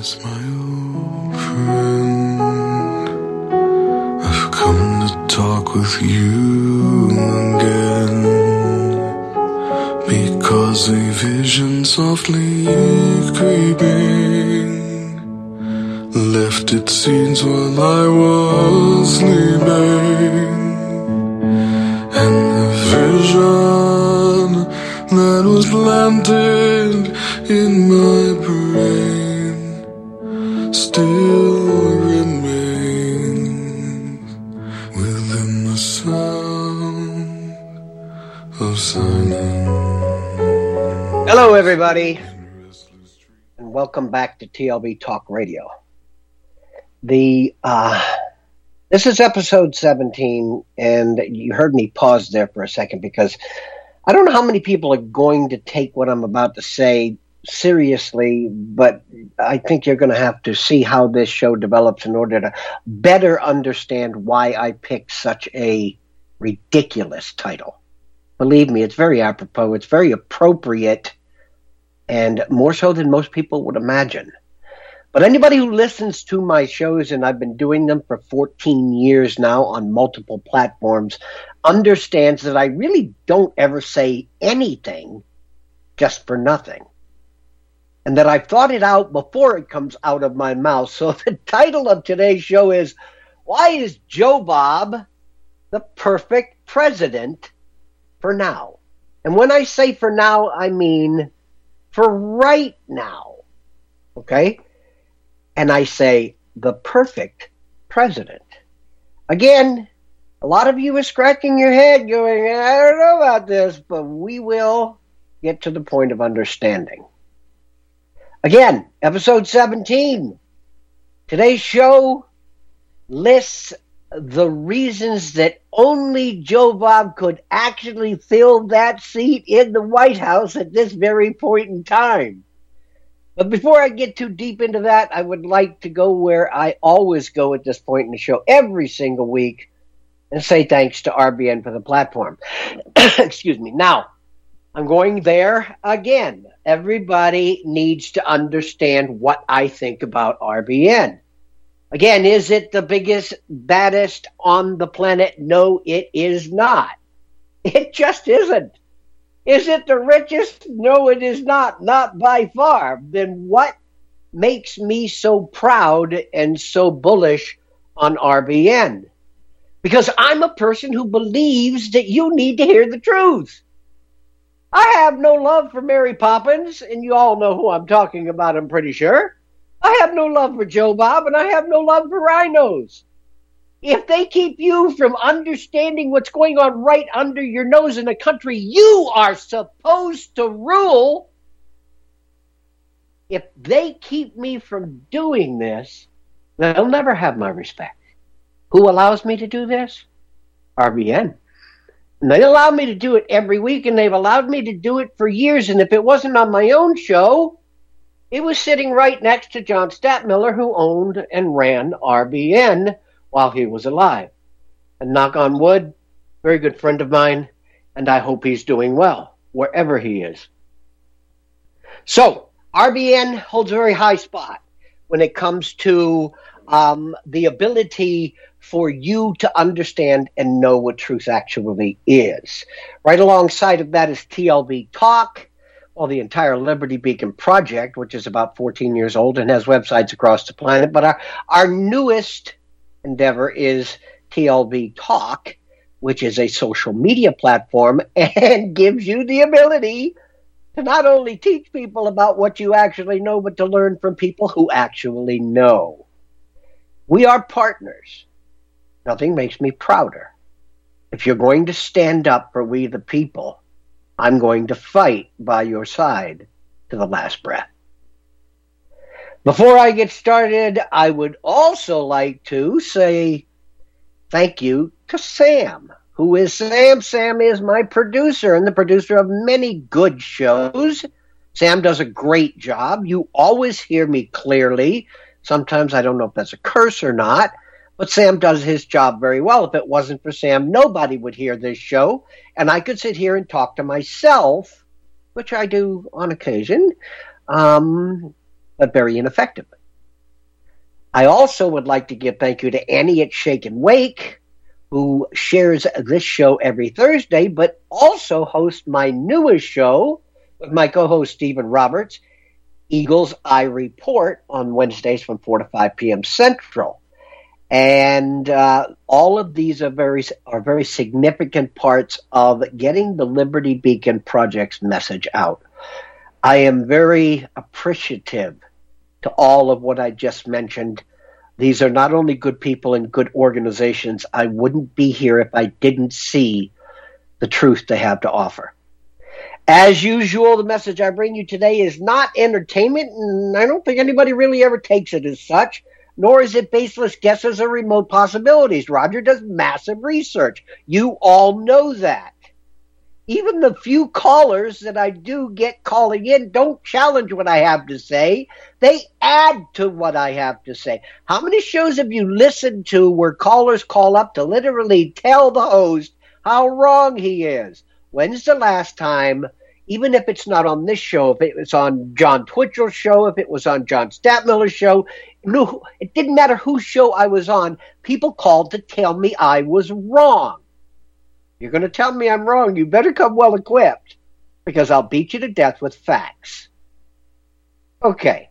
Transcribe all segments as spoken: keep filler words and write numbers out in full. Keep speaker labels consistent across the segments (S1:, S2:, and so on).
S1: Yes, my old friend, I've come to talk with you again, because a vision softly creeping left its scenes while I was sleeping, and the vision that was planted in my brain still remains within the sound of silence.
S2: Hello, everybody, and welcome back to T L B Talk Radio. The uh, this is episode seventeen, and you heard me pause there for a second because I don't know how many people are going to take what I'm about to say seriously, but I think you're going to have to see how this show develops in order to better understand why I picked such a ridiculous title. Believe me, it's very apropos, it's very appropriate, and more so than most people would imagine. But anybody who listens to my shows, and I've been doing them for fourteen years now on multiple platforms, understands that I really don't ever say anything just for nothing. And that I've thought it out before it comes out of my mouth. So the title of today's show is, Why is Joe Bob the Perfect President for Now? And when I say for now, I mean for right now. Okay? And I say the perfect president. Again, a lot of you are scratching your head going, I don't know about this, but we will get to the point of understanding. Again, episode seventeen. Today's show lists the reasons that only Joe Bob could actually fill that seat in the White House at this very point in time. But before I get too deep into that, I would like to go where I always go at this point in the show every single week and say thanks to R B N for the platform. Excuse me. Now, I'm going there again. Everybody needs to understand what I think about R B N. Again, is it the biggest, baddest on the planet? No, it is not. It just isn't. Is it the richest? No, it is not. Not by far. Then what makes me so proud and so bullish on R B N? Because I'm a person who believes that you need to hear the truth. I have no love for Mary Poppins, and you all know who I'm talking about, I'm pretty sure. I have no love for Joe Bob, and I have no love for rhinos. If they keep you from understanding what's going on right under your nose in a country you are supposed to rule, if they keep me from doing this, they'll never have my respect. Who allows me to do this? R B N. And they allow me to do it every week, and they've allowed me to do it for years. And if it wasn't on my own show, it was sitting right next to John Stadtmiller, who owned and ran R B N while he was alive. And knock on wood, very good friend of mine, and I hope he's doing well, wherever he is. So, R B N holds a very high spot when it comes to um, the ability for you to understand and know what truth actually is. Right alongside of that is T L B Talk, well, the entire Liberty Beacon Project, which is about fourteen years old and has websites across the planet. But our, our newest endeavor is T L B Talk, which is a social media platform and gives you the ability to not only teach people about what you actually know, but to learn from people who actually know. We are partners. Nothing makes me prouder. If you're going to stand up for we the people, I'm going to fight by your side to the last breath. Before I get started, I would also like to say thank you to Sam. Who is Sam? Sam is my producer and the producer of many good shows. Sam does a great job. You always hear me clearly. Sometimes I don't know if that's a curse or not, but Sam does his job very well. If it wasn't for Sam, nobody would hear this show, and I could sit here and talk to myself, which I do on occasion, um, but very ineffectively. I also would like to give thank you to Annie at Shake and Wake, who shares this show every Thursday, but also hosts my newest show with my co-host Stephen Roberts, Eagles Eye Report, on Wednesdays from four to five p.m. Central. And uh, all of these are very are very significant parts of getting the Liberty Beacon Project's message out. I am very appreciative to all of what I just mentioned. These are not only good people and good organizations. I wouldn't be here if I didn't see the truth they have to offer. As usual, the message I bring you today is not entertainment, and I don't think anybody really ever takes it as such, nor is it baseless guesses or remote possibilities. Roger does massive research. You all know that. Even the few callers that I do get calling in don't challenge what I have to say. They add to what I have to say. How many shows have you listened to where callers call up to literally tell the host how wrong he is? When's the last time, even if it's not on this show, if it was on John Twitchell's show, if it was on John Statmiller's show, no, it didn't matter whose show I was on, people called to tell me I was wrong. You're going to tell me I'm wrong. You better come well equipped, because I'll beat you to death with facts. Okay.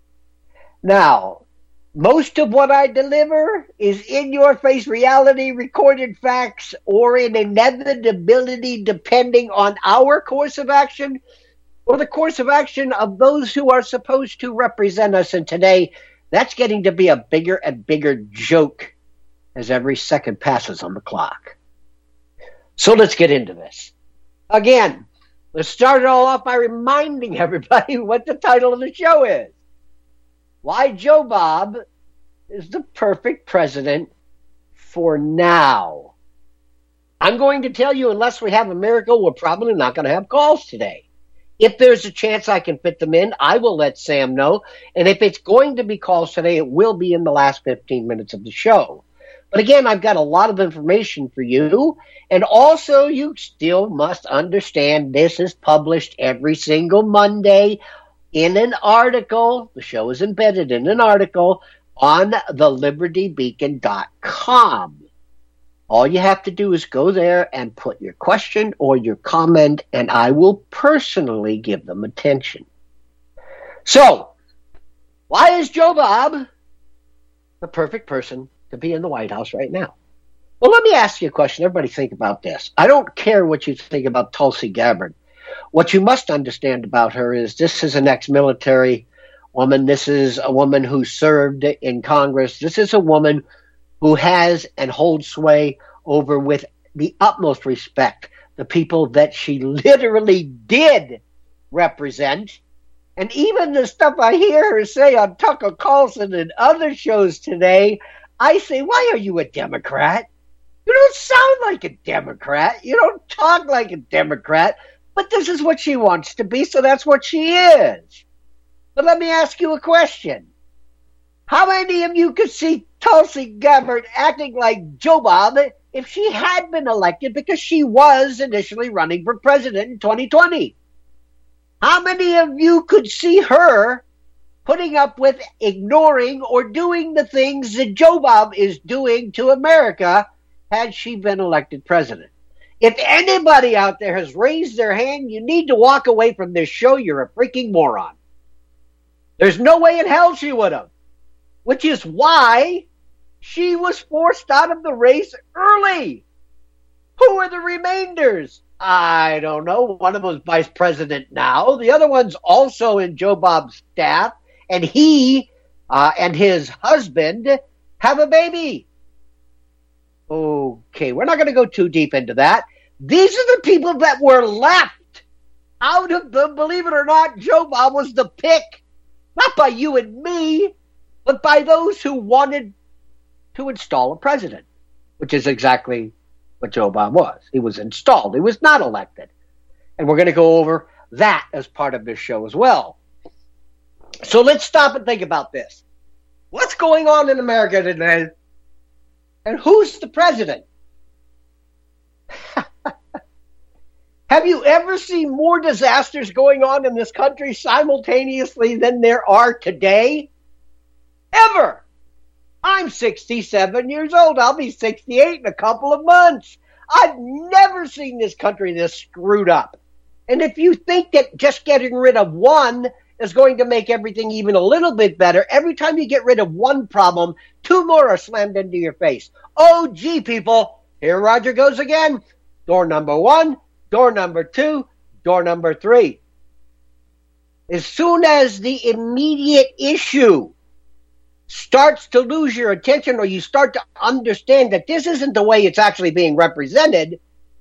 S2: Now, most of what I deliver is in-your-face reality, recorded facts, or an inevitability depending on our course of action or the course of action of those who are supposed to represent us. And today, that's getting to be a bigger and bigger joke as every second passes on the clock. So let's get into this. Again, let's start it all off by reminding everybody what the title of the show is. Why Joe Bob is the perfect president for now. I'm going to tell you, unless we have a miracle, we're probably not going to have calls today. If there's a chance I can fit them in, I will let Sam know. And if it's going to be calls today, it will be in the last fifteen minutes of the show. But again, I've got a lot of information for you. And also, you still must understand this is published every single Monday in an article. The show is embedded in an article on the liberty beacon dot com. All you have to do is go there and put your question or your comment, and I will personally give them attention. So, why is Joe Bob the perfect person to be in the White House right now? Well, let me ask you a question. Everybody think about this. I don't care what you think about Tulsi Gabbard. What you must understand about her is this is an ex-military woman. This is a woman who served in Congress. This is a woman who has and holds sway over, with the utmost respect, the people that she literally did represent. And even the stuff I hear her say on Tucker Carlson and other shows today, I say, why are you a Democrat? You don't sound like a Democrat. You don't talk like a Democrat. But this is what she wants to be, so that's what she is. But let me ask you a question. How many of you could see Tulsi Gabbard acting like Joe Bob if she had been elected, because she was initially running for president in twenty twenty? How many of you could see her putting up with ignoring or doing the things that Joe Bob is doing to America had she been elected president? If anybody out there has raised their hand, you need to walk away from this show. You're a freaking moron. There's no way in hell she would have. Which is why she was forced out of the race early. Who are the remainders? I don't know. One of them is vice president now. The other one's also in Joe Bob's staff. And he uh, and his husband have a baby. Okay, we're not going to go too deep into that. These are the people that were left out of them. Believe it or not, Joe Bob was the pick. Not by you and me, but by those who wanted to install a president, which is exactly what Joe Bob was. He was installed. He was not elected. And we're going to go over that as part of this show as well. So let's stop and think about this. What's going on in America today? And who's the president? Have you ever seen more disasters going on in this country simultaneously than there are today? Ever. I'm sixty-seven years old. I'll be sixty-eight in a couple of months. I've never seen this country this screwed up. And if you think that just getting rid of one is going to make everything even a little bit better, every time you get rid of one problem, two more are slammed into your face. Oh, gee, people, here Roger goes again. Door number one, door number two, door number three. As soon as the immediate issue starts to lose your attention, or you start to understand that this isn't the way it's actually being represented,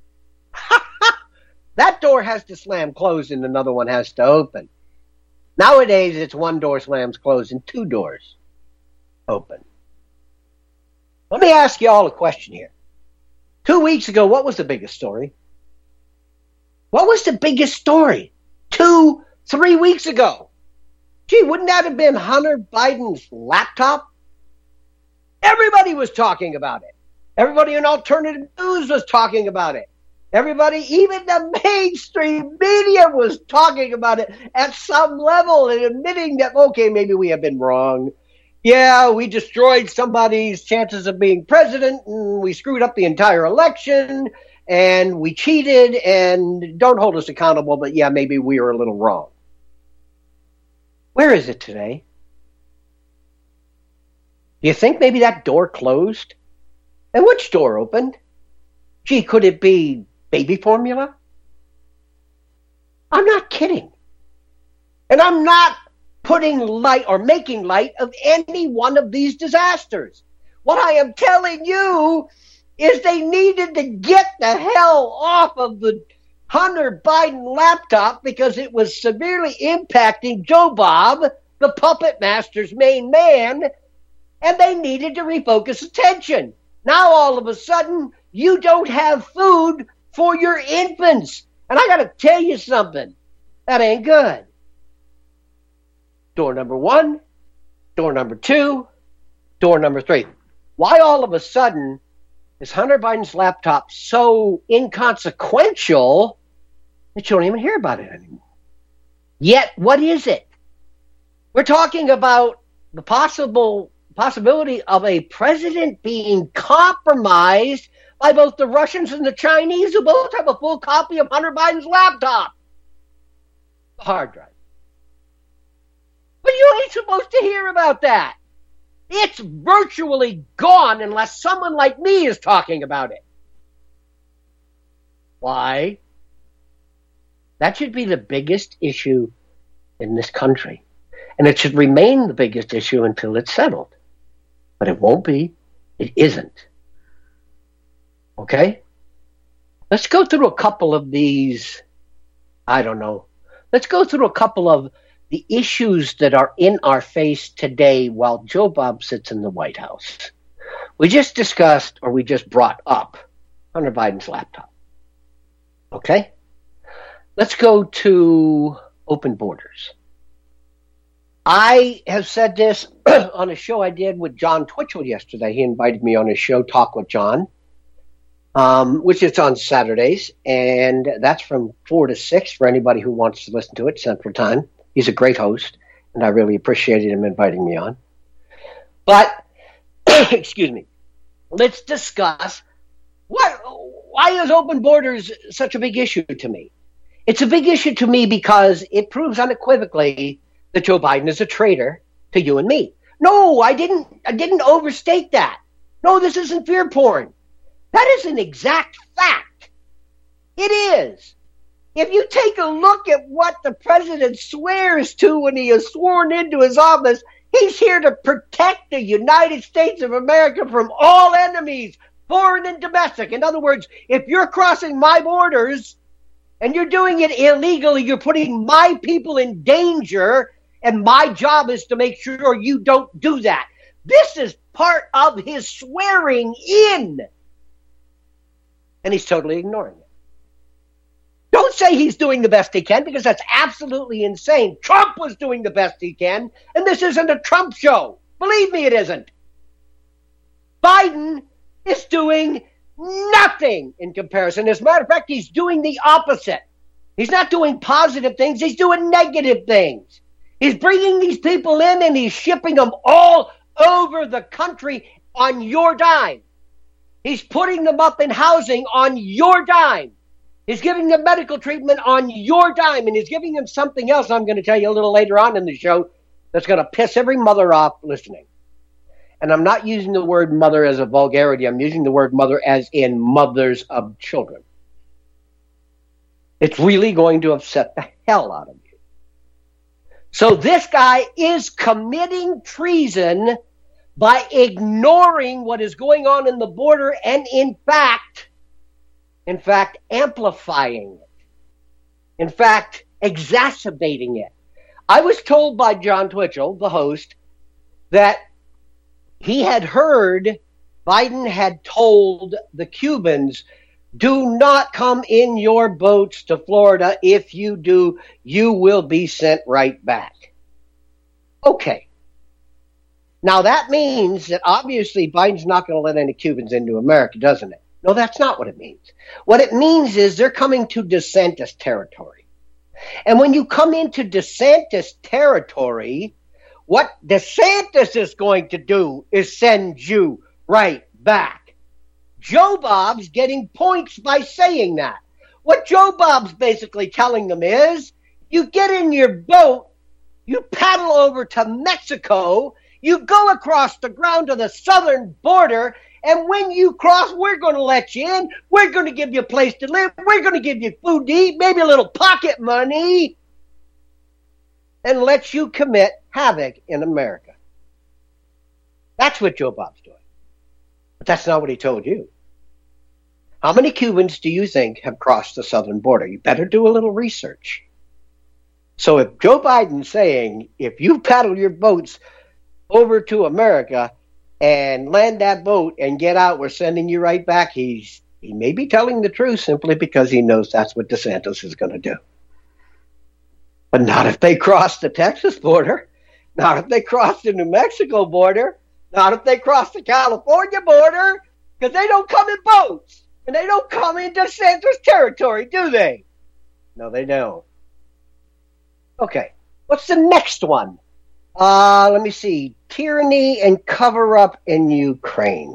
S2: that door has to slam closed and another one has to open. Nowadays, it's one door slams closed and two doors open. Let me ask you all a question here. Two weeks ago, what was the biggest story? What was the biggest story? Two, three weeks ago. Gee, wouldn't that have been Hunter Biden's laptop? Everybody was talking about it. Everybody in alternative news was talking about it. Everybody, even the mainstream media, was talking about it at some level and admitting that, okay, maybe we have been wrong. Yeah, we destroyed somebody's chances of being president, and we screwed up the entire election, and we cheated, and don't hold us accountable, but yeah, maybe we were a little wrong. Where is it today? Do you think maybe that door closed? And which door opened? Gee, could it be baby formula? I'm not kidding. And I'm not putting light or making light of any one of these disasters. What I am telling you is they needed to get the hell off of the Hunter Biden laptop because it was severely impacting Joe Bob, the puppet master's main man, and they needed to refocus attention. Now all of a sudden, you don't have food for your infants. And I got to tell you something. That ain't good. Door number one, door number two, door number three. Why all of a sudden is Hunter Biden's laptop so inconsequential that you don't even hear about it anymore? Yet, what is it? We're talking about the possible possibility of a president being compromised by both the Russians and the Chinese, who both have a full copy of Hunter Biden's laptop, the hard drive. But you ain't supposed to hear about that. It's virtually gone unless someone like me is talking about it. Why? That should be the biggest issue in this country. And it should remain the biggest issue until it's settled. But it won't be. It isn't. Okay? Let's go through a couple of these, I don't know. Let's go through a couple of the issues that are in our face today while Joe Bob sits in the White House. We just discussed, or we just brought up, Hunter Biden's laptop. Okay? Let's go to open borders. I have said this on a show I did with John Twitchell yesterday. He invited me on his show, Talk with John, um, which is on Saturdays, and that's from four to six for anybody who wants to listen to it, Central Time. He's a great host, and I really appreciated him inviting me on. But, excuse me, let's discuss what, why is open borders such a big issue to me? It's a big issue to me because it proves unequivocally that Joe Biden is a traitor to you and me. No, I didn't, I didn't overstate that. No, this isn't fear porn. That is an exact fact. It is. If you take a look at what the president swears to when he is sworn into his office, he's here to protect the United States of America from all enemies, foreign and domestic. In other words, if you're crossing my borders and you're doing it illegally, you're putting my people in danger, and my job is to make sure you don't do that. This is part of his swearing in. And he's totally ignoring it. Don't say he's doing the best he can, because that's absolutely insane. Trump was doing the best he can, and this isn't a Trump show. Believe me, it isn't. Biden is doing nothing in comparison. As a matter of fact, he's doing the opposite. He's not doing positive things. He's doing negative things. He's bringing these people in, and he's shipping them all over the country on your dime. He's putting them up in housing on your dime. He's giving them medical treatment on your dime, and he's giving them something else I'm going to tell you a little later on in the show that's going to piss every mother off listening. And I'm not using the word mother as a vulgarity. I'm using the word mother as in mothers of children. It's really going to upset the hell out of you. So this guy is committing treason by ignoring what is going on in the border and in fact, in fact, amplifying it. In fact, exacerbating it. I was told by John Twitchell, the host, that he had heard Biden had told the Cubans, do not come in your boats to Florida. If you do, you will be sent right back. Okay. Now that means that obviously Biden's not going to let any Cubans into America, doesn't it? No, that's not what it means. What it means is they're coming to DeSantis territory. And when you come into DeSantis territory, what DeSantis is going to do is send you right back. Joe Bob's getting points by saying that. What Joe Bob's basically telling them is, you get in your boat, you paddle over to Mexico, you go across the ground to the southern border, and when you cross, we're going to let you in. We're going to give you a place to live. We're going to give you food to eat, maybe a little pocket money, and let you commit havoc in America. That's what Joe Bob's doing. But that's not what he told you. How many Cubans do you think have crossed the southern border? You better do a little research. So if Joe Biden's saying, if you paddle your boats over to America and land that boat and get out, we're sending you right back, he's he may be telling the truth simply because he knows that's what DeSantis is going to do. But not if they cross the Texas border, not if they cross the New Mexico border, not if they cross the California border, because they don't come in boats, and they don't come in DeSantis territory, do they? No, they don't. Okay, what's the next one? Uh, let me see. Tyranny and cover-up in Ukraine.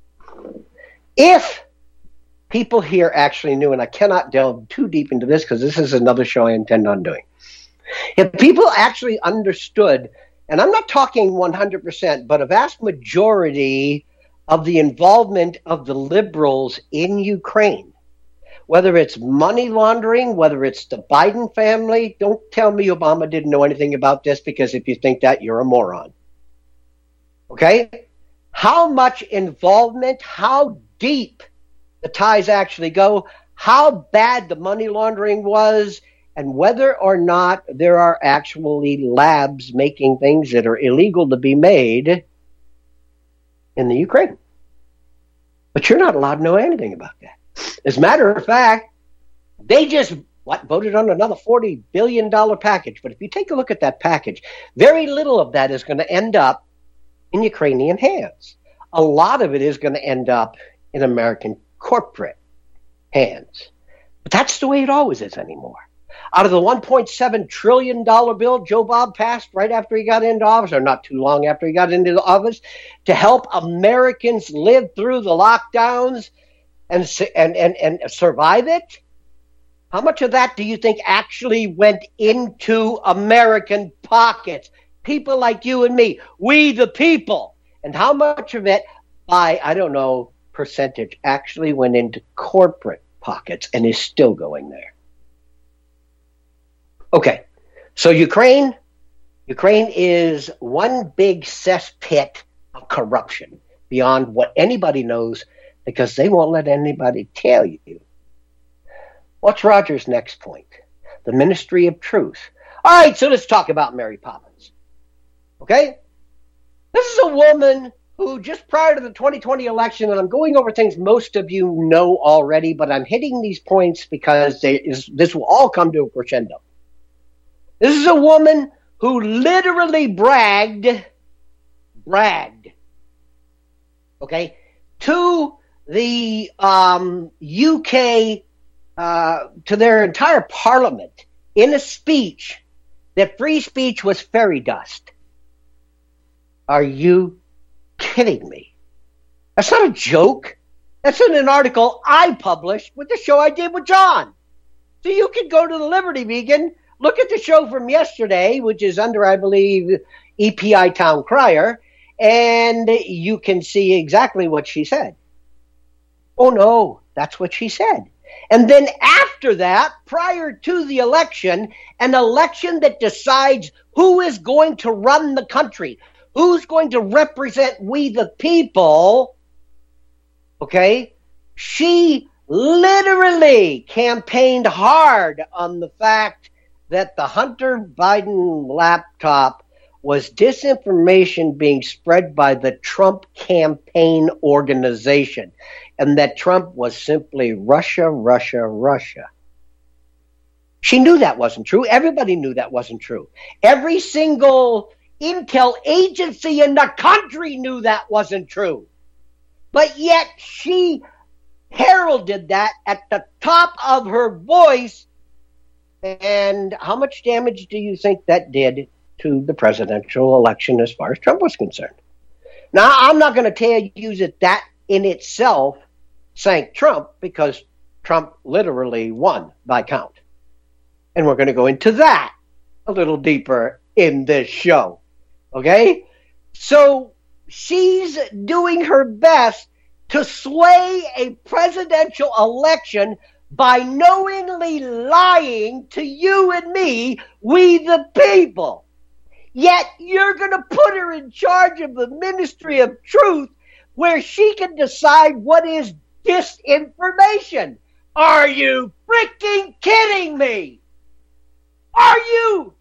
S2: If people here actually knew, and I cannot delve too deep into this because this is another show I intend on doing. If people actually understood, and I'm not talking one hundred percent, but a vast majority of the involvement of the liberals in Ukraine, whether it's money laundering, whether it's the Biden family, don't tell me Obama didn't know anything about this, because if you think that, you're a moron. Okay? How much involvement, how deep the ties actually go, how bad the money laundering was, and whether or not there are actually labs making things that are illegal to be made in the Ukraine. But you're not allowed to know anything about that. As a matter of fact, they just what voted on another forty billion dollars package. But if you take a look at that package, very little of that is going to end up in Ukrainian hands. A lot of it is going to end up in American corporate hands. But that's the way it always is anymore. Out of the one point seven trillion dollars bill Joe Bob passed right after he got into office, or not too long after he got into the office, to help Americans live through the lockdowns and, and, and, and survive it, how much of that do you think actually went into American pockets? People like you and me, we the people. And how much of it, by, I don't know, percentage, actually went into corporate pockets and is still going there? Okay, so Ukraine, Ukraine is one big cesspit of corruption beyond what anybody knows, because they won't let anybody tell you. What's Roger's next point? The Ministry of Truth. All right, so let's talk about Mary Poppins. Okay? This is a woman who, just prior to the twenty twenty election, and I'm going over things most of you know already, but I'm hitting these points because they, is, this will all come to a crescendo. This is a woman who literally bragged, bragged, okay, to the um, U K, uh, to their entire parliament in a speech that free speech was fairy dust. Are you kidding me? That's not a joke. That's in an article I published with the show I did with John. So you can go to the Liberty Beacon, look at the show from yesterday, which is under, I believe, E P I Town Crier, and you can see exactly what she said. Oh, no, that's what she said. And then after that, prior to the election, an election that decides who is going to run the country, who's going to represent we the people, okay, she literally campaigned hard on the fact that the Hunter Biden laptop was disinformation being spread by the Trump campaign organization, and that Trump was simply Russia, Russia, Russia. She knew that wasn't true. Everybody knew that wasn't true. Every single intel agency in the country knew that wasn't true. But yet she heralded that at the top of her voice. And how much damage do you think that did to the presidential election as far as Trump was concerned? Now, I'm not going to tell you that that in itself sank Trump, because Trump literally won by count. And we're going to go into that a little deeper in this show. Okay? So she's doing her best to sway a presidential election by knowingly lying to you and me, we the people. Yet you're going to put her in charge of the Ministry of Truth, where she can decide what is disinformation. Are you freaking kidding me? Are you?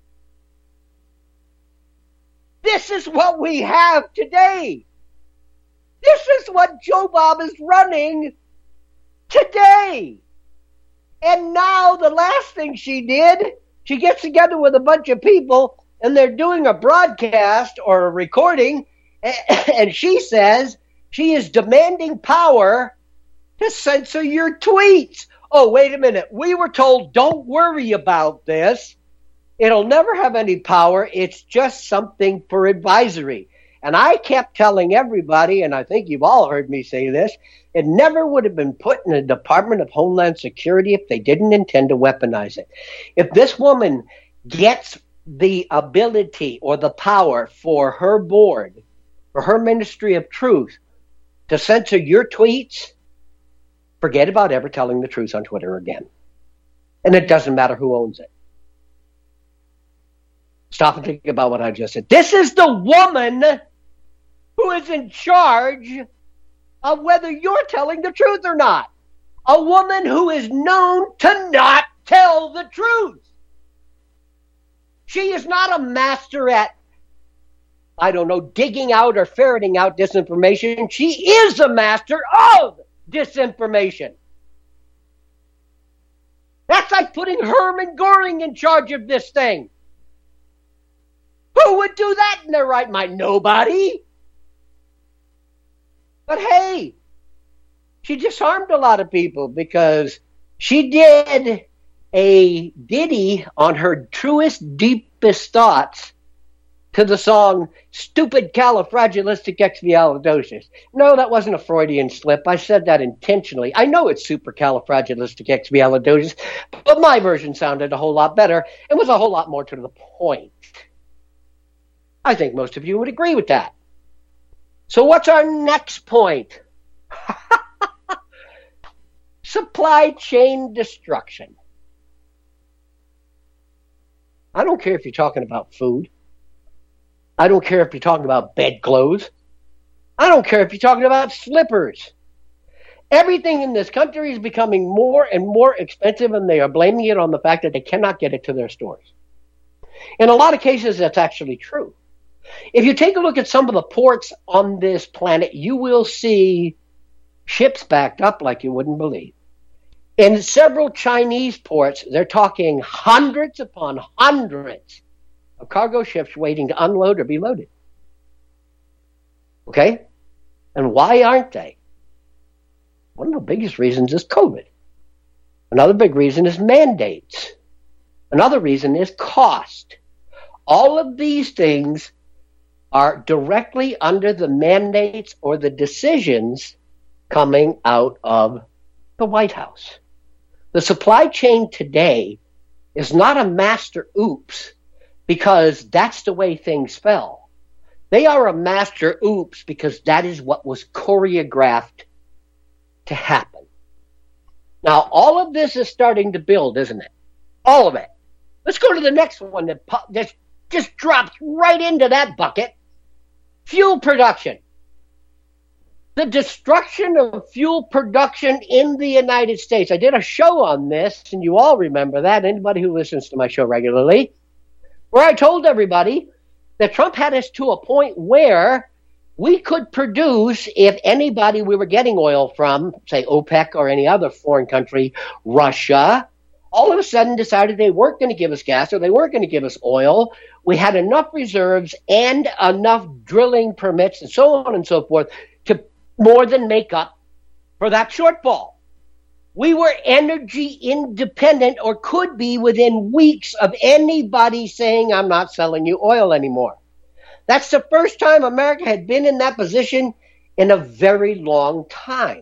S2: This is what we have today. This is what Joe Bob is running today. And now the last thing she did, she gets together with a bunch of people and they're doing a broadcast or a recording, and she says she is demanding power to censor your tweets. Oh, wait a minute. We were told don't worry about this. It'll never have any power. It's just something for advisory. And I kept telling everybody, and I think you've all heard me say this, it never would have been put in the Department of Homeland Security if they didn't intend to weaponize it. If this woman gets the ability or the power for her board, for her Ministry of Truth, to censor your tweets, forget about ever telling the truth on Twitter again. And it doesn't matter who owns it. Stop and think about what I just said. This is the woman who is in charge of whether you're telling the truth or not. A woman who is known to not tell the truth. She is not a master at, I don't know, digging out or ferreting out disinformation. She is a master of disinformation. That's like putting Herman Goring in charge of this thing. Who would do that in their right mind? Nobody. But hey, she disarmed a lot of people because she did a ditty on her truest, deepest thoughts to the song Stupid Califragilisticexpialidocious. No, that wasn't a Freudian slip. I said that intentionally. I know it's supercalifragilisticexpialidocious, but my version sounded a whole lot better and was a whole lot more to the point. I think most of you would agree with that. So what's our next point? Supply chain destruction. I don't care if you're talking about food. I don't care if you're talking about bedclothes. I don't care if you're talking about slippers. Everything in this country is becoming more and more expensive, and they are blaming it on the fact that they cannot get it to their stores. In a lot of cases, that's actually true. If you take a look at some of the ports on this planet, you will see ships backed up like you wouldn't believe. In several Chinese ports, they're talking hundreds upon hundreds of cargo ships waiting to unload or be loaded. Okay? And why aren't they? One of the biggest reasons is COVID. Another big reason is mandates. Another reason is cost. All of these things are directly under the mandates or the decisions coming out of the White House. The supply chain today is not a master oops because that's the way things fell. They are a master oops because that is what was choreographed to happen. Now, all of this is starting to build, isn't it? All of it. Let's go to the next one that just, just drops right into that bucket. Fuel production. The destruction of fuel production in the United States. I did a show on this, and you all remember that, anybody who listens to my show regularly, where I told everybody that Trump had us to a point where we could produce, if anybody we were getting oil from, say OPEC or any other foreign country, Russia, all of a sudden decided they weren't going to give us gas or they weren't going to give us oil. We had enough reserves and enough drilling permits and so on and so forth to more than make up for that shortfall. We were energy independent, or could be within weeks of anybody saying, I'm not selling you oil anymore. That's the first time America had been in that position in a very long time.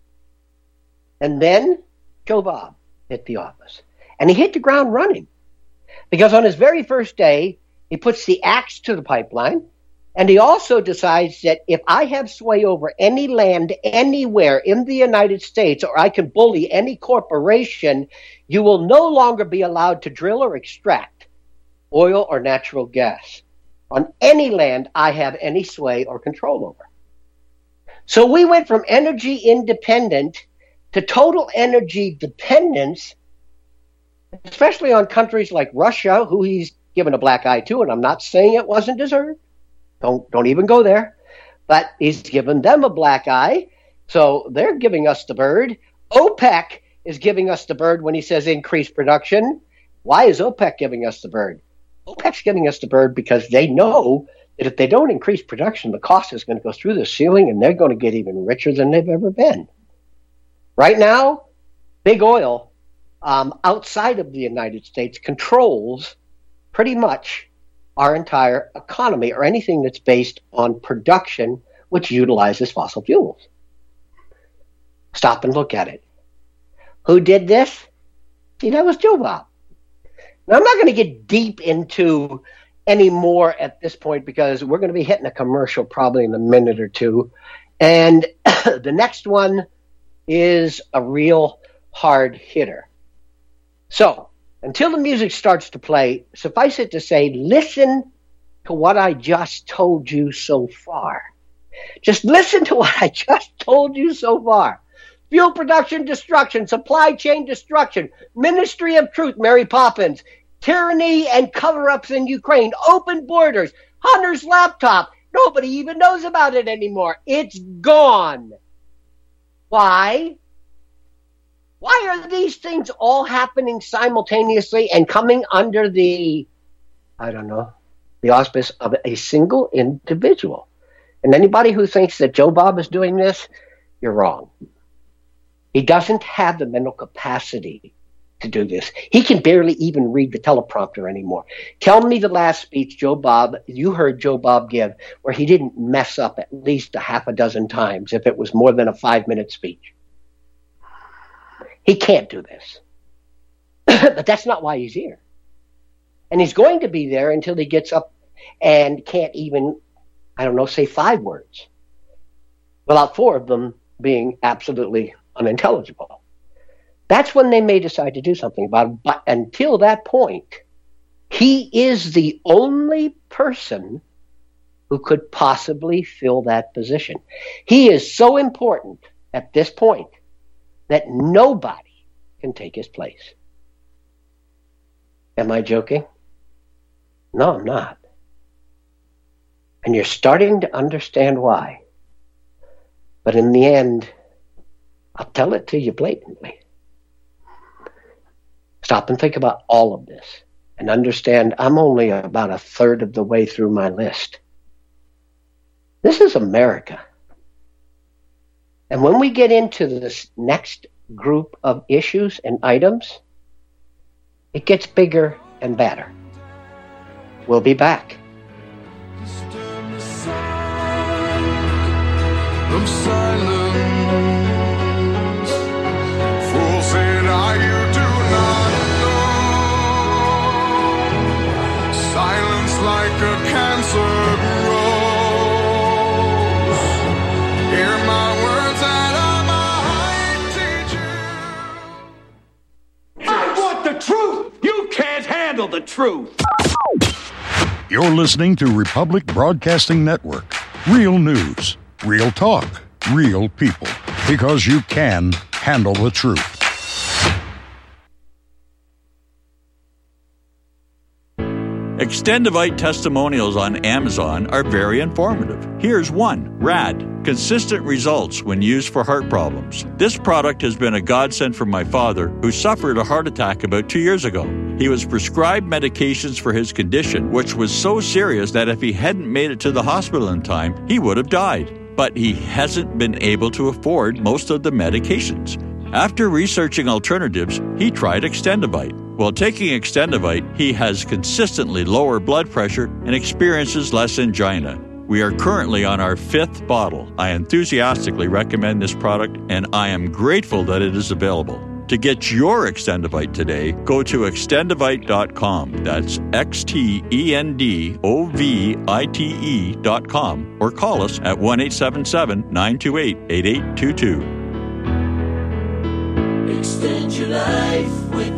S2: And then Joe Bob hit the office. And he hit the ground running. Because on his very first day, he puts the axe to the pipeline. And he also decides that if I have sway over any land anywhere in the United States, or I can bully any corporation, you will no longer be allowed to drill or extract oil or natural gas on any land I have any sway or control over. So we went from energy independent to total energy dependence, especially on countries like Russia, who he's given a black eye to, and I'm not saying it wasn't deserved. Don't don't even go there. But he's given them a black eye, so they're giving us the bird. OPEC is giving us the bird when he says increase production. Why is OPEC giving us the bird? OPEC's giving us the bird because they know that if they don't increase production, the cost is going to go through the ceiling and they're going to get even richer than they've ever been. Right now, big oil um, outside of the United States controls pretty much our entire economy, or anything that's based on production which utilizes fossil fuels. Stop and look at it. Who did this? See, that was Joe Bob. Now, I'm not going to get deep into any more at this point because we're going to be hitting a commercial probably in a minute or two. And the next one is a real hard hitter. So, until the music starts to play, suffice it to say, listen to what I just told you so far. Just listen to what I just told you so far. Fuel production destruction, supply chain destruction, Ministry of Truth, Mary Poppins, tyranny and cover-ups in Ukraine, open borders, Hunter's laptop. Nobody even knows about it anymore. It's gone. Why? Why are these things all happening simultaneously and coming under the, I don't know, the auspice of a single individual? And anybody who thinks that Joe Bob is doing this, you're wrong. He doesn't have the mental capacity to do this. He can barely even read the teleprompter anymore. Tell me the last speech Joe Bob, you heard Joe Bob give, where he didn't mess up at least a half a dozen times if it was more than a five-minute speech. He can't do this. But that's not why he's here. And he's going to be there until he gets up and can't even, I don't know, say five words, without four of them being absolutely unintelligible. That's when they may decide to do something about it. But until that point, he is the only person who could possibly fill that position. He is so important at this point that nobody can take his place. Am I joking? No, I'm not. And you're starting to understand why. But in the end, I'll tell it to you blatantly. Stop and think about all of this and understand I'm only about a third of the way through my list. This is America. And when we get into this next group of issues and items, it gets bigger and better. We'll be back.
S1: Disturbing of silence. Fool said I, you do not know. Silence like a cancer grows. Hear my words that I might teach you.
S3: I want the truth! You can't handle the truth!
S4: You're listening to Republic Broadcasting Network. Real news, real talk, real people. Because you can handle the truth.
S5: Extendivite testimonials on Amazon are very informative. Here's one, RAD, consistent results when used for heart problems. This product has been a godsend for my father, who suffered a heart attack about two years ago. He was prescribed medications for his condition, which was so serious that if he hadn't made it to the hospital in time, he would have died. But he hasn't been able to afford most of the medications. After researching alternatives, he tried Extendivite. While taking Extendivite, he has consistently lower blood pressure and experiences less angina. We are currently on our fifth bottle. I enthusiastically recommend this product, and I am grateful that it is available. To get your Extendivite today, go to extendivite dot com. That's X T E N D O V I T E dot com, or call us at one eight seven seven, nine two eight, eight eight two two.
S6: Extend your life with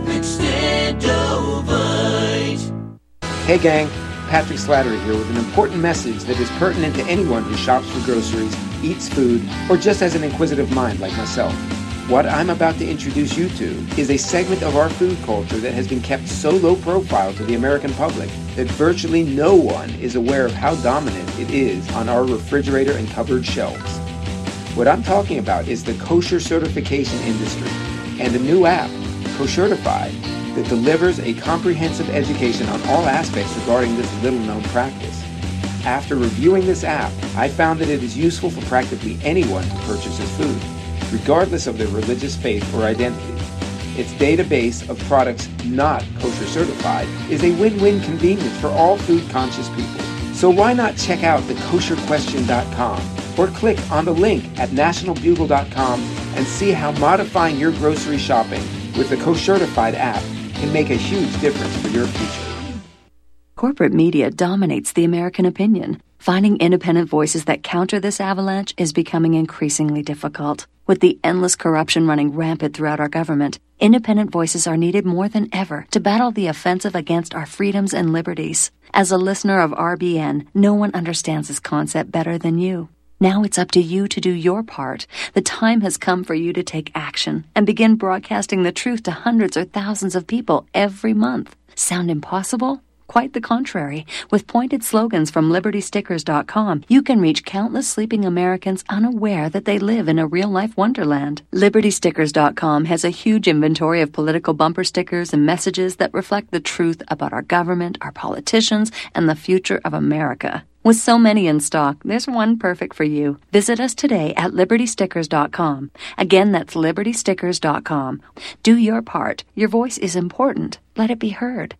S6: Extendovite.
S7: Hey gang, Patrick Slattery here with an important message that is pertinent to anyone who shops for groceries, eats food, or just has an inquisitive mind like myself. What I'm about to introduce you to is a segment of our food culture that has been kept so low profile to the American public that virtually no one is aware of how dominant it is on our refrigerator and cupboard shelves. What I'm talking about is the kosher certification industry and a new app, Koshertified, that delivers a comprehensive education on all aspects regarding this little-known practice. After reviewing this app, I found that it is useful for practically anyone who purchases food, regardless of their religious faith or identity. Its database of products not kosher certified is a win-win convenience for all food-conscious people. So why not check out the kosher question dot com or click on the link at national bugle dot com and see how modifying your grocery shopping with the Koshertified app can make a huge difference for your future.
S8: Corporate media dominates the American opinion. Finding independent voices that counter this avalanche is becoming increasingly difficult. With the endless corruption running rampant throughout our government, independent voices are needed more than ever to battle the offensive against our freedoms and liberties. As a listener of R B N, no one understands this concept better than you. Now it's up to you to do your part. The time has come for you to take action and begin broadcasting the truth to hundreds or thousands of people every month. Sound impossible? Quite the contrary. With pointed slogans from liberty stickers dot com, you can reach countless sleeping Americans unaware that they live in a real-life wonderland. liberty stickers dot com has a huge inventory of political bumper stickers and messages that reflect the truth about our government, our politicians, and the future of America. With so many in stock, there's one perfect for you. Visit us today at liberty stickers dot com. Again, that's liberty stickers dot com. Do your part. Your voice is important. Let it be heard.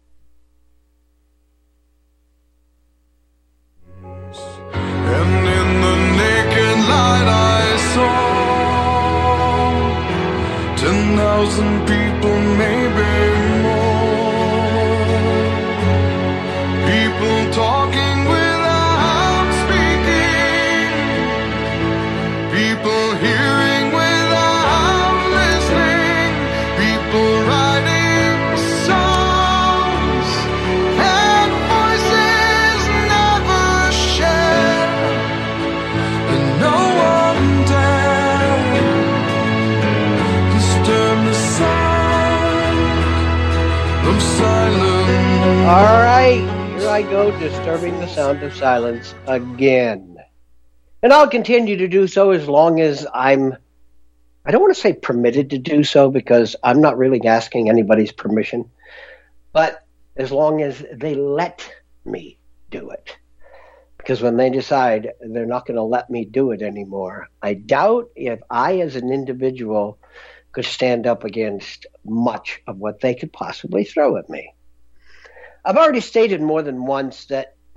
S1: And in the naked light I saw ten thousand people, maybe more. People talking without speaking. People hearing without listening. People writing songs and voices never shared. And no one dared disturb the sound of silence.
S2: All right, here I go, disturbing the sound of silence again. And I'll continue to do so as long as I'm, I don't want to say permitted to do so because I'm not really asking anybody's permission, but as long as they let me do it. Because when they decide they're not going to let me do it anymore, I doubt if I as an individual could stand up against much of what they could possibly throw at me. I've already stated more than once that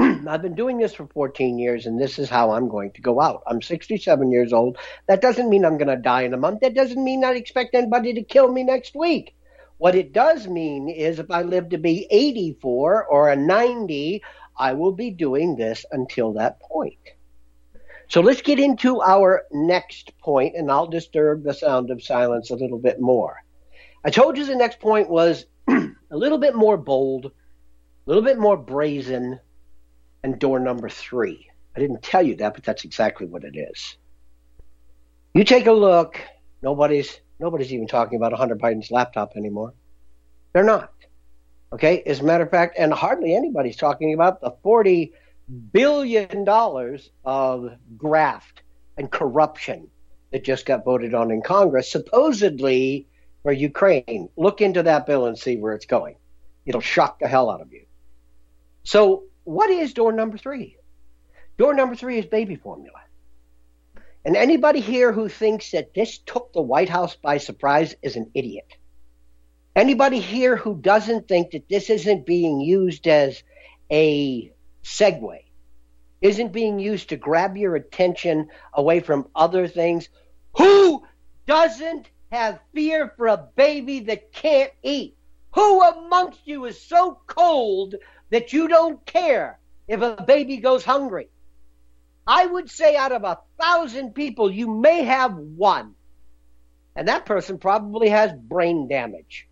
S2: I've been doing this for fourteen years, and this is how I'm going to go out. I'm sixty-seven years old. That doesn't mean I'm going to die in a month. That doesn't mean I expect anybody to kill me next week. What it does mean is if I live to be eighty-four or a ninety, I will be doing this until that point. So let's get into our next point, and I'll disturb the sound of silence a little bit more. I told you the next point was a little bit more bold, a little bit more brazen, and door number three. I didn't tell you that, but that's exactly what it is. You take a look. Nobody's nobody's even talking about Hunter Biden's laptop anymore. They're not. Okay? As a matter of fact, and hardly anybody's talking about the forty billion dollars of graft and corruption that just got voted on in Congress, supposedly for Ukraine. Look into that bill and see where it's going. It'll shock the hell out of you. So, what is door number three? Door number three is baby formula. And anybody here who thinks that this took the White House by surprise is an idiot. Anybody here who doesn't think that this isn't being used as a segue, isn't being used to grab your attention away from other things, who doesn't have fear for a baby that can't eat? Who amongst you is so cold that you don't care if a baby goes hungry? I would say out of a thousand people, you may have one. And that person probably has brain damage.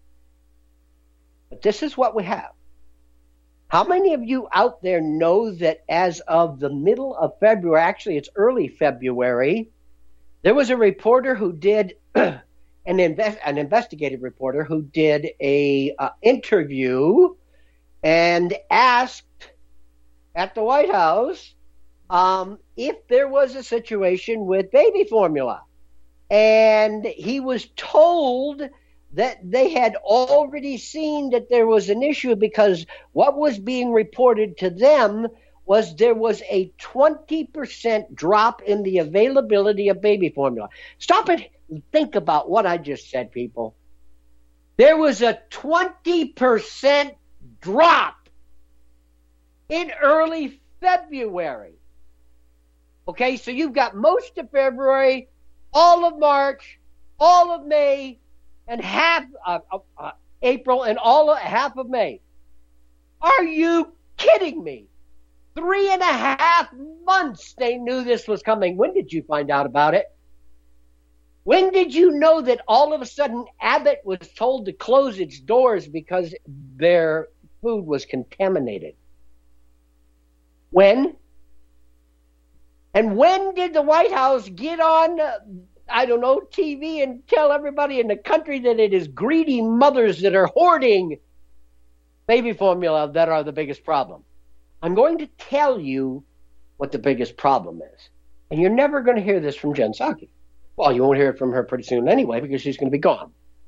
S2: But this is what we have. How many of you out there know that as of the middle of February, actually it's early February, there was a reporter who did, an, invest, an investigative reporter who did a uh, interview and asked at the White House um, if there was a situation with baby formula. And he was told that they had already seen that there was an issue because what was being reported to them was there was a twenty percent drop in the availability of baby formula. Stop it and think about what I just said, people. There was a twenty percent drop in early February. Okay, so you've got most of February, all of March, all of May, and half of uh, uh, April, and all of, half of May. Are you kidding me? Three and a half months they knew this was coming. When did you find out about it? When did you know that all of a sudden Abbott was told to close its doors because their food was contaminated? When? And when did the White House get on, uh, I don't know, T V and tell everybody in the country that it is greedy mothers that are hoarding baby formula that are the biggest problem? I'm going to tell you what the biggest problem is. And you're never going to hear this from Jen Psaki. Well, you won't hear it from her pretty soon anyway because she's going to be gone.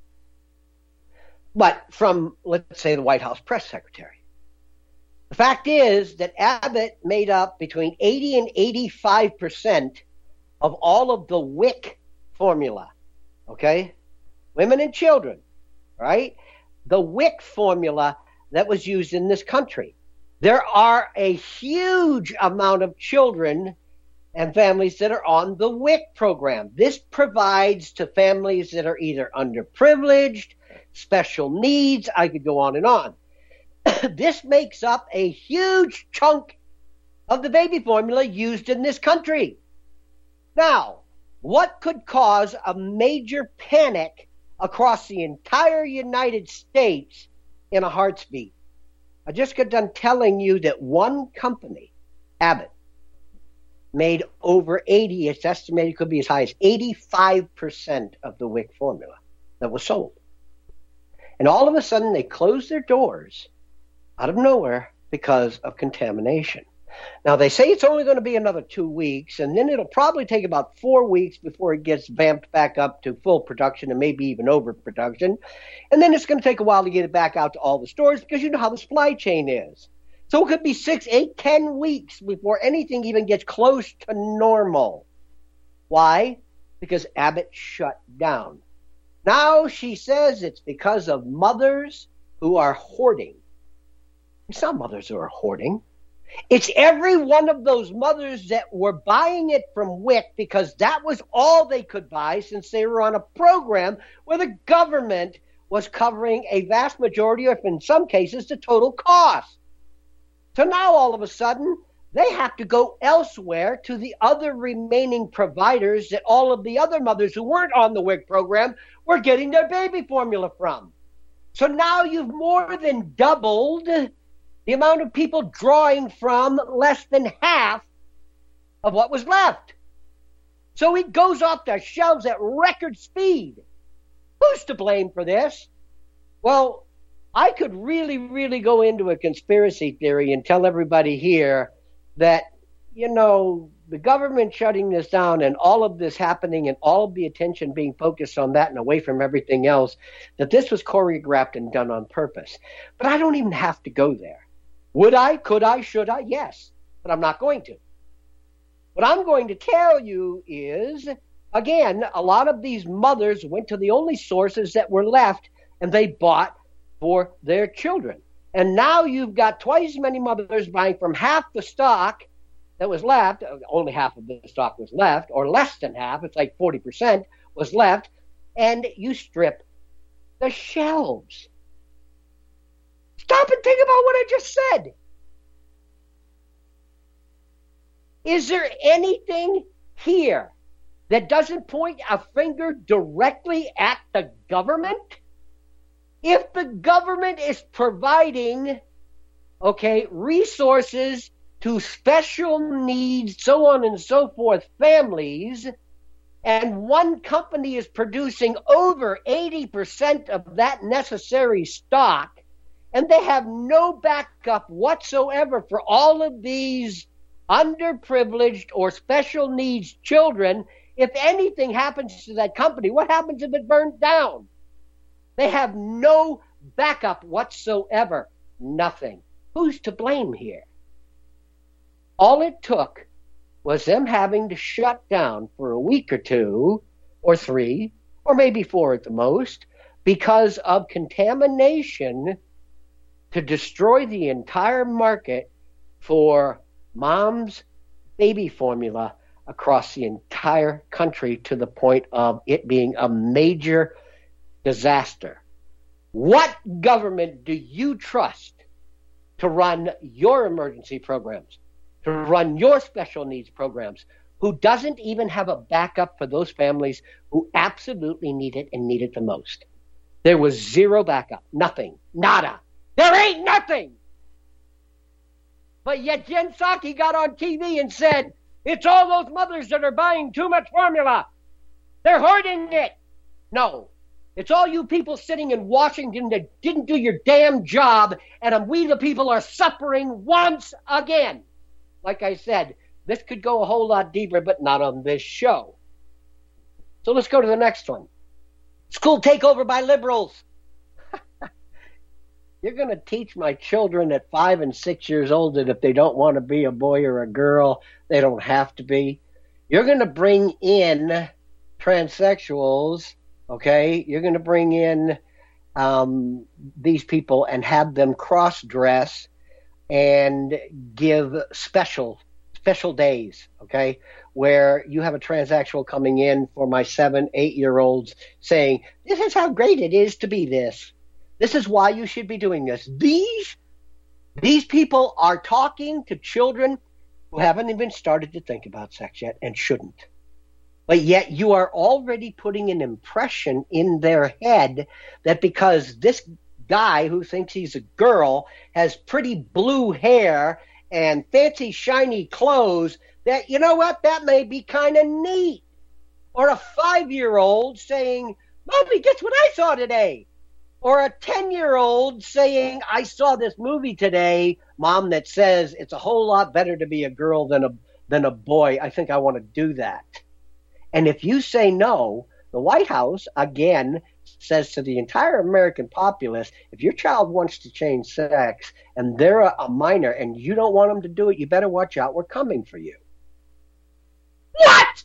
S2: But from, let's say, the White House press secretary. The fact is that Abbott made up between eighty and eighty-five percent of all of the W I C formula, okay? Women and children, right? The W I C formula that was used in this country. There are a huge amount of children and families that are on the W I C program. This provides to families that are either underprivileged, special needs, I could go on and on. This makes up a huge chunk of the baby formula used in this country. Now, what could cause a major panic across the entire United States in a heart's beat? I just got done telling you that one company, Abbott, made over eighty, it's estimated it could be as high as eighty-five percent of the W I C formula that was sold. And all of a sudden they closed their doors out of nowhere because of contamination. Now, they say it's only going to be another two weeks, and then it'll probably take about four weeks before it gets vamped back up to full production and maybe even overproduction. And then it's going to take a while to get it back out to all the stores because you know how the supply chain is. So it could be six, eight, ten weeks before anything even gets close to normal. Why? Because Abbott shut down. Now she says it's because of mothers who are hoarding. It's not mothers who are hoarding. It's every one of those mothers that were buying it from W I C because that was all they could buy since they were on a program where the government was covering a vast majority, or in some cases, the total cost. So now all of a sudden, they have to go elsewhere to the other remaining providers that all of the other mothers who weren't on the W I C program were getting their baby formula from. So now you've more than doubled the amount of people drawing from less than half of what was left. So it goes off the shelves at record speed. Who's to blame for this? Well, I could really, really go into a conspiracy theory and tell everybody here that, you know, the government shutting this down and all of this happening and all of the attention being focused on that and away from everything else, that this was choreographed and done on purpose. But I don't even have to go there. Would I? Could I? Should I? Yes. But I'm not going to. What I'm going to tell you is, again, a lot of these mothers went to the only sources that were left and they bought for their children. And now you've got twice as many mothers buying from half the stock that was left. Only half of the stock was left, or less than half. It's like forty percent was left. And you strip the shelves. Stop and think about what I just said. Is there anything here that doesn't point a finger directly at the government? If the government is providing, okay, resources to special needs, so on and so forth, families, and one company is producing over eighty percent of that necessary stock, and they have no backup whatsoever for all of these underprivileged or special needs children, if anything happens to that company, what happens if it burns down? They have no backup whatsoever. Nothing. Who's to blame here? All it took was them having to shut down for a week or two, or three, or maybe four at the most, because of contamination to destroy the entire market for mom's baby formula across the entire country, to the point of it being a major disaster. What government do you trust to run your emergency programs, to run your special needs programs, who doesn't even have a backup for those families who absolutely need it and need it the most? There was zero backup. Nothing. Nada. There ain't nothing. But yet Jen Psaki got on T V and said, it's all those mothers that are buying too much formula. They're hoarding it. No. It's all you people sitting in Washington that didn't do your damn job, and we the people are suffering once again. Like I said, this could go a whole lot deeper, but not on this show. So let's go to the next one. School takeover by liberals. You're going to teach my children at five and six years old that if they don't want to be a boy or a girl, they don't have to be. You're going to bring in transsexuals, okay? You're going to bring in um, these people and have them cross-dress and give special special days, okay, where you have a transsexual coming in for my seven, eight-year-olds saying, this is how great it is to be this. This is why you should be doing this. These, these people are talking to children who haven't even started to think about sex yet and shouldn't. But yet you are already putting an impression in their head that because this guy who thinks he's a girl has pretty blue hair and fancy shiny clothes, that, you know what, that may be kind of neat. Or a five-year-old saying, Mommy, guess what I saw today? Or a ten-year-old saying, I saw this movie today, Mom, that says it's a whole lot better to be a girl than a than a boy. I think I want to do that. And if you say no, the White House, again, says to the entire American populace, if your child wants to change sex and they're a, a minor and you don't want them to do it, you better watch out. We're coming for you. What?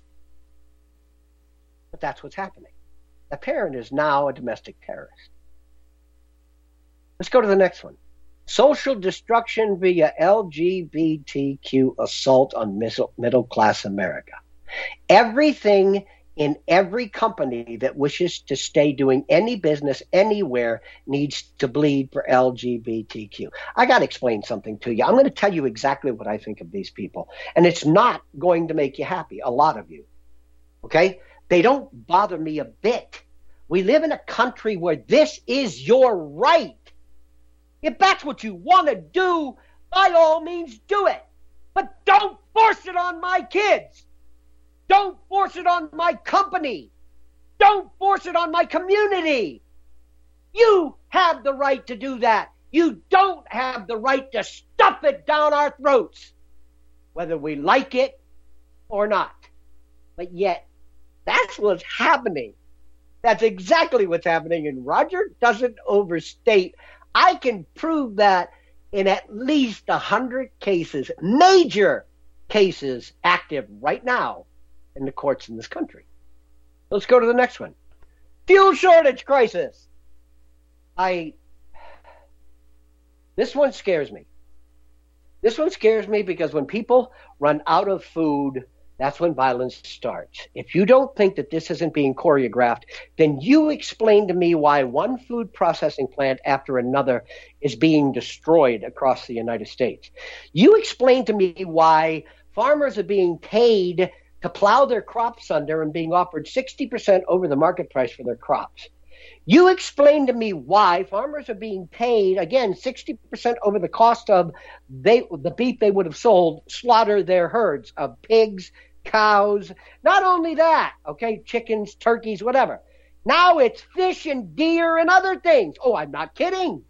S2: But that's what's happening. The parent is now a domestic terrorist. Let's go to the next one. social destruction via L G B T Q assault on middle-class America. Everything in every company that wishes to stay doing any business anywhere needs to bleed for L G B T Q. I got to explain something to you. I'm going to tell you exactly what I think of these people. And it's not going to make you happy, a lot of you. Okay? They don't bother me a bit. We live in a country where this is your right. If that's what you want to do, by all means do it. But don't force it on my kids. Don't force it on my company. Don't force it on my community. You have the right to do that. You don't have the right to stuff it down our throats, whether we like it or not. But yet, that's what's happening. That's exactly what's happening. And Roger doesn't overstate. I can prove that in at least one hundred cases, major cases active right now in the courts in this country. Let's go to the next one. Fuel shortage crisis. I, this one scares me. This one scares me because when people run out of food, that's when violence starts. If you don't think that this isn't being choreographed, then you explain to me why one food processing plant after another is being destroyed across the United States. You explain to me why farmers are being paid to plow their crops under and being offered sixty percent over the market price for their crops. You explain to me why farmers are being paid, again, sixty percent over the cost of they, the beef they would have sold, slaughter their herds of pigs, cows. Not only that, okay, chickens, turkeys, whatever. Now it's fish and deer and other things. Oh, I'm not kidding.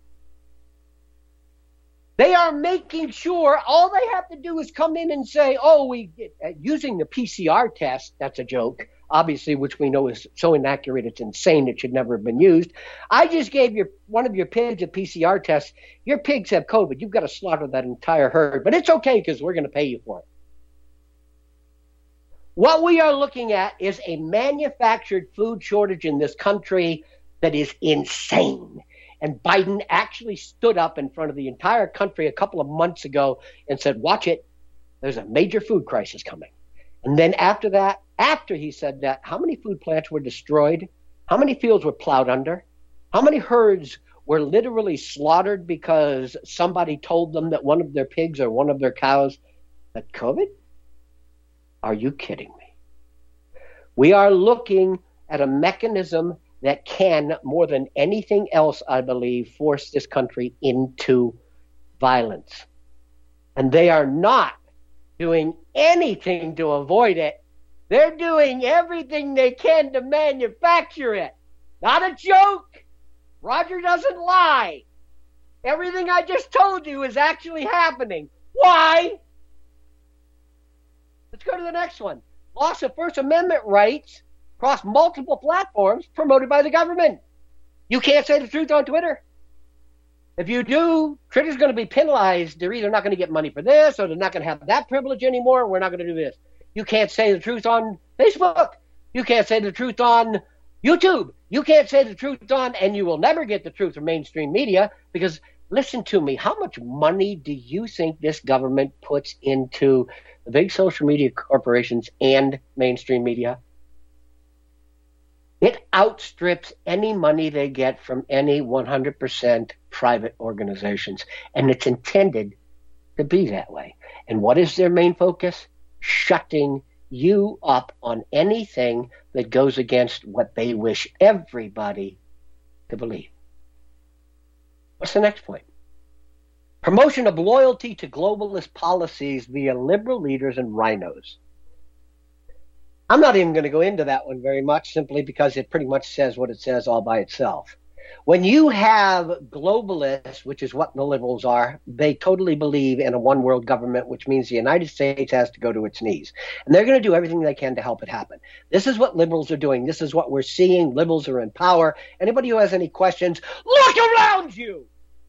S2: They are making sure all they have to do is come in and say, oh, we uh, using the P C R test. That's a joke, obviously, which we know is so inaccurate. It's insane. It should never have been used. I just gave your one of your pigs a P C R test. Your pigs have COVID. You've got to slaughter that entire herd. But it's okay because we're going to pay you for it. What we are looking at is a manufactured food shortage in this country that is insane. And Biden actually stood up in front of the entire country a couple of months ago and said, watch it, there's a major food crisis coming. And then after that, after he said that, how many food plants were destroyed? How many fields were plowed under? How many herds were literally slaughtered because somebody told them that one of their pigs or one of their cows had COVID? Are you kidding me? We are looking at a mechanism that can, more than anything else, I believe, force this country into violence. And they are not doing anything to avoid it. They're doing everything they can to manufacture it. Not a joke. Roger doesn't lie. Everything I just told you is actually happening. Why? Let's go to the next one. Loss of First Amendment rights across multiple platforms promoted by the government. You can't say the truth on Twitter. If you do, Twitter's going to be penalized. They're either not going to get money for this or they're not going to have that privilege anymore. We're not going to do this. You can't say the truth on Facebook. You can't say the truth on YouTube. You can't say the truth on, and you will never get the truth from mainstream media because, listen to me, how much money do you think this government puts into the big social media corporations and mainstream media? It outstrips any money they get from any one hundred percent private organizations, and it's intended to be that way. And what is their main focus? Shutting you up on anything that goes against what they wish everybody to believe. What's the next point? Promotion of loyalty to globalist policies via liberal leaders and rhinos. I'm not even going to go into that one very much simply because it pretty much says what it says all by itself. When you have globalists, which is what the liberals are, they totally believe in a one world government, which means the United States has to go to its knees. And they're going to do everything they can to help it happen. This is what liberals are doing. This is what we're seeing. Liberals are in power. Anybody who has any questions, look around you.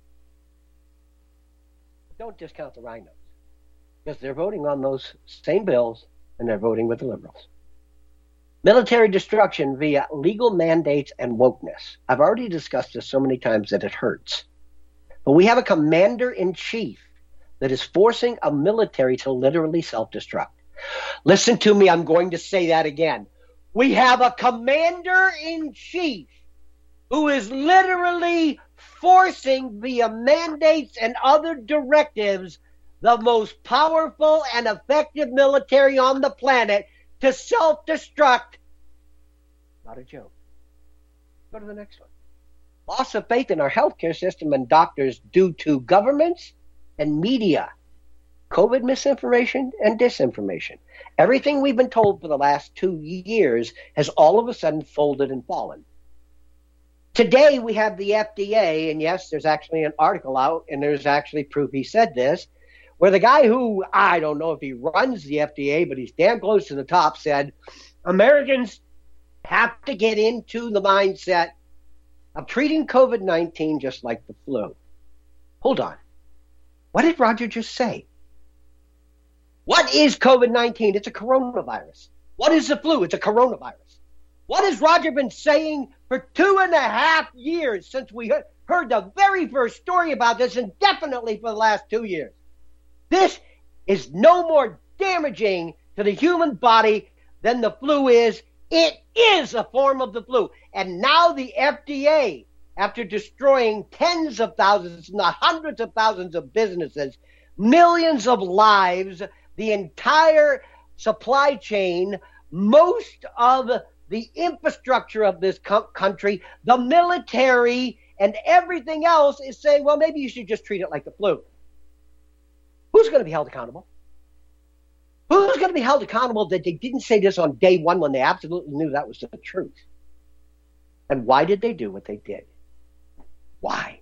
S2: Don't discount the rhinos because they're voting on those same bills and they're voting with the liberals. Military destruction via legal mandates and wokeness. I've already discussed this so many times that it hurts. But we have a commander-in-chief that is forcing a military to literally self-destruct. Listen to me, I'm going to say that again. We have a commander-in-chief who is literally forcing via mandates and other directives the most powerful and effective military on the planet to self-destruct. Not a joke. Go to the next one. Loss of faith in our healthcare system and doctors due to governments and media. COVID misinformation and disinformation. Everything we've been told for the last two years has all of a sudden folded and fallen. Today we have the F D A, and yes, there's actually an article out, and there's actually proof he said this, where the guy who, I don't know if he runs the F D A, but he's damn close to the top, said Americans have to get into the mindset of treating COVID nineteen just like the flu. Hold on. What did Roger just say? What is COVID nineteen? It's a coronavirus. What is the flu? It's a coronavirus. What has Roger been saying for two and a half years since we heard the very first story about this, and definitely for the last two years? This is no more damaging to the human body than the flu is. It is a form of the flu. And now the F D A, after destroying tens of thousands, not hundreds of thousands of businesses, millions of lives, the entire supply chain, most of the infrastructure of this co- country, the military, and everything else is saying, well, maybe you should just treat it like the flu. Who's going to be held accountable? Who's going to be held accountable that they didn't say this on day one when they absolutely knew that was the truth? And why did they do what they did? Why?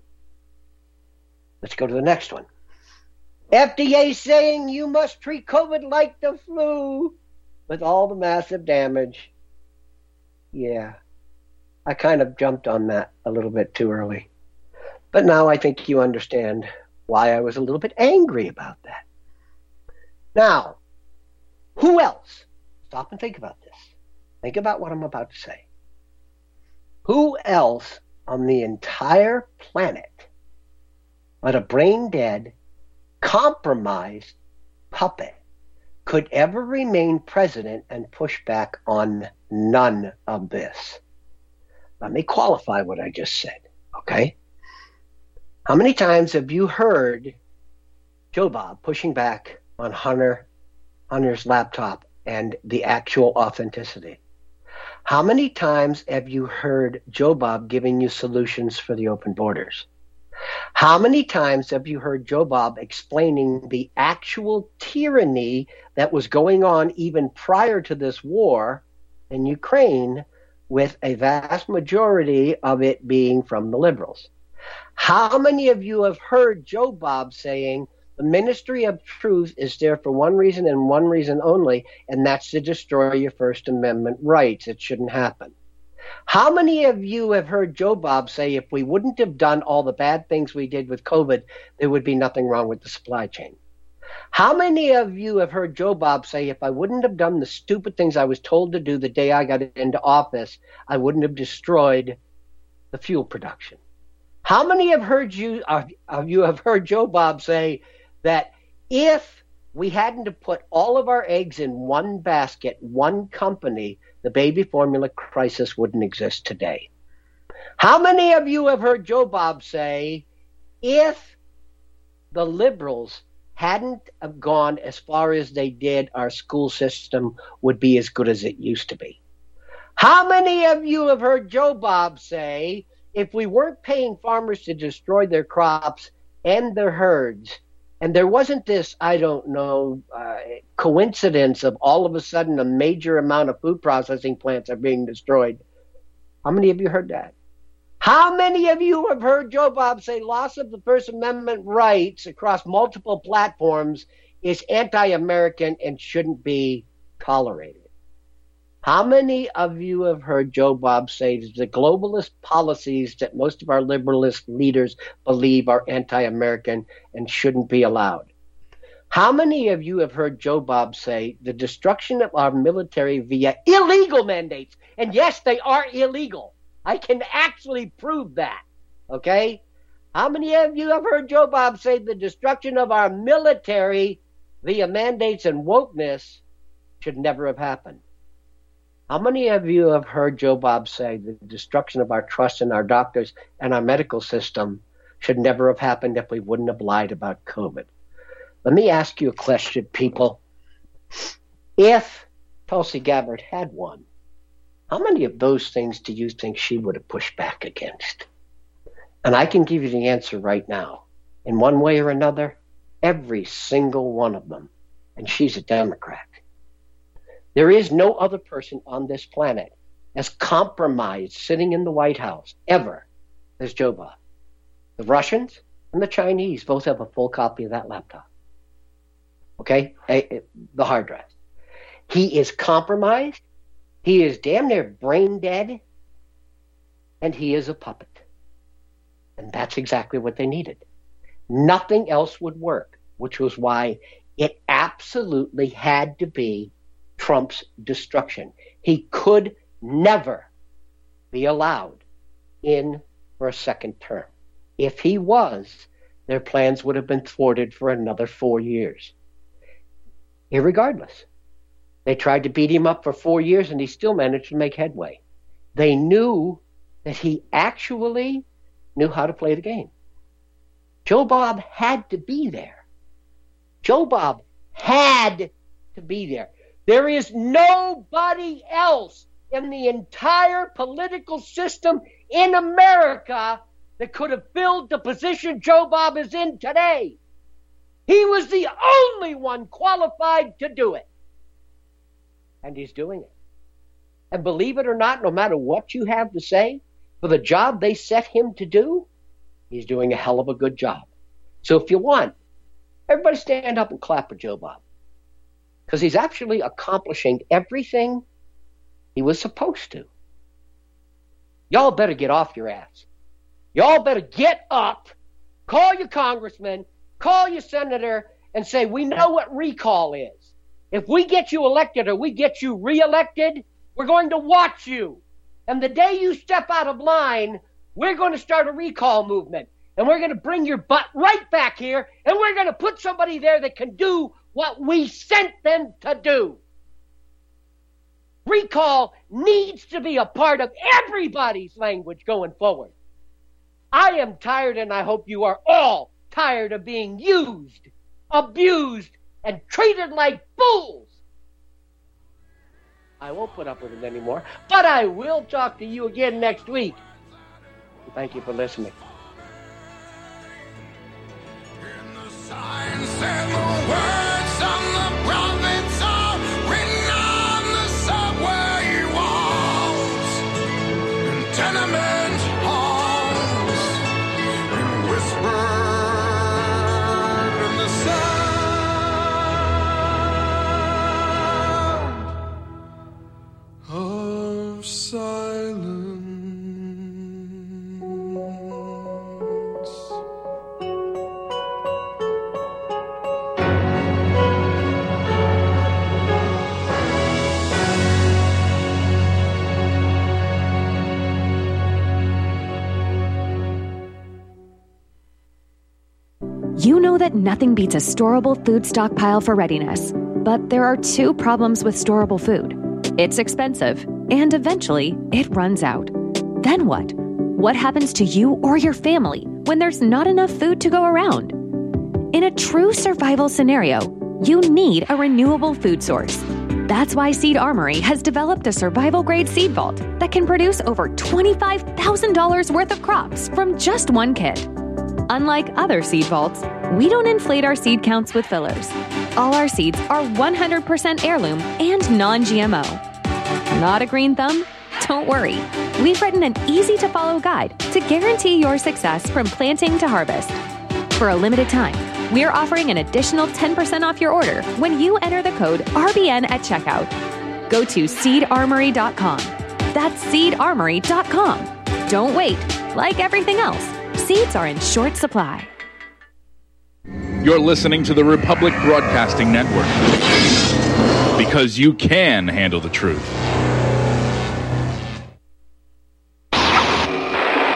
S2: Let's go to the next one. F D A saying you must treat COVID like the flu with all the massive damage. Yeah, I kind of jumped on that a little bit too early. But now I think you understand why I was a little bit angry about that. Now, who else? Stop and think about this. Think about what I'm about to say. Who else on the entire planet but a brain-dead, compromised puppet could ever remain president and push back on none of this? Let me qualify what I just said, okay? How many times have you heard Joe Bob pushing back on Hunter, Hunter's laptop and the actual authenticity? How many times have you heard Joe Bob giving you solutions for the open borders? How many times have you heard Joe Bob explaining the actual tyranny that was going on even prior to this war in Ukraine, with a vast majority of it being from the liberals? How many of you have heard Joe Bob saying the Ministry of Truth is there for one reason and one reason only, and that's to destroy your First Amendment rights? It shouldn't happen. How many of you have heard Joe Bob say if we wouldn't have done all the bad things we did with COVID, there would be nothing wrong with the supply chain? How many of you have heard Joe Bob say if I wouldn't have done the stupid things I was told to do the day I got into office, I wouldn't have destroyed the fuel production? How many have heard you of, of you have heard Joe Bob say that if we hadn't have put all of our eggs in one basket, one company, the baby formula crisis wouldn't exist today? How many of you have heard Joe Bob say, if the liberals hadn't have gone as far as they did, our school system would be as good as it used to be? How many of you have heard Joe Bob say, if we weren't paying farmers to destroy their crops and their herds, and there wasn't this, I don't know, uh, coincidence of all of a sudden a major amount of food processing plants are being destroyed? How many of you heard that? How many of you have heard Joe Bob say loss of the First Amendment rights across multiple platforms is anti-American and shouldn't be tolerated? How many of you have heard Joe Bob say the globalist policies that most of our liberalist leaders believe are anti-American and shouldn't be allowed? How many of you have heard Joe Bob say the destruction of our military via illegal mandates? And yes, they are illegal. I can actually prove that, okay? How many of you have heard Joe Bob say the destruction of our military via mandates and wokeness should never have happened? How many of you have heard Joe Bob say the destruction of our trust in our doctors and our medical system should never have happened if we wouldn't have lied about COVID? Let me ask you a question, people. If Tulsi Gabbard had won, how many of those things do you think she would have pushed back against? And I can give you the answer right now. In one way or another, every single one of them. And she's a Democrat. There is no other person on this planet as compromised sitting in the White House ever as Joe Bob. The Russians and the Chinese both have a full copy of that laptop. Okay? The hard drive. He is compromised. He is damn near brain dead. And he is a puppet. And that's exactly what they needed. Nothing else would work, which was why it absolutely had to be Trump's destruction. He could never be allowed in for a second term. If he was, their plans would have been thwarted for another four years. Irregardless, they tried to beat him up for four years and he still managed to make headway. They knew that he actually knew how to play the game. Joe Bob had to be there. Joe Bob had to be there. There is nobody else in the entire political system in America that could have filled the position Joe Bob is in today. He was the only one qualified to do it. And he's doing it. And believe it or not, no matter what you have to say, for the job they set him to do, he's doing a hell of a good job. So if you want, everybody stand up and clap for Joe Bob. Because he's actually accomplishing everything he was supposed to. Y'all better get off your ass. Y'all better get up, call your congressman, call your senator, and say, we know what recall is. If we get you elected or we get you reelected, we're going to watch you. And the day you step out of line, we're going to start a recall movement. And we're going to bring your butt right back here, and we're going to put somebody there that can do what we sent them to do. Recall needs to be a part of everybody's language going forward. I am tired, and I hope you are all tired of being used, abused, and treated like fools. I won't put up with it anymore, but I will talk to you again next week. Thank you for listening.
S1: Signs and the words on the prophets are written on the subway walls, in tenement halls, and whispered in the sound of silence.
S9: You know that nothing beats a storable food stockpile for readiness, but there are two problems with storable food. It's expensive, and eventually it runs out. Then what? What happens to you or your family when there's not enough food to go around? In a true survival scenario, you need a renewable food source. That's why Seed Armory has developed a survival-grade seed vault that can produce over twenty-five thousand dollars worth of crops from just one kit. Unlike other seed vaults, we don't inflate our seed counts with fillers. All our seeds are one hundred percent heirloom and non-G M O. Not a green thumb? Don't worry. We've written an easy-to-follow guide to guarantee your success from planting to harvest. For a limited time, we're offering an additional ten percent off your order when you enter the code R B N at checkout. Go to seed armory dot com. That's seed armory dot com. Don't wait. Like everything else, seeds are in short supply.
S10: You're listening to the Republic Broadcasting Network, because you can handle the truth.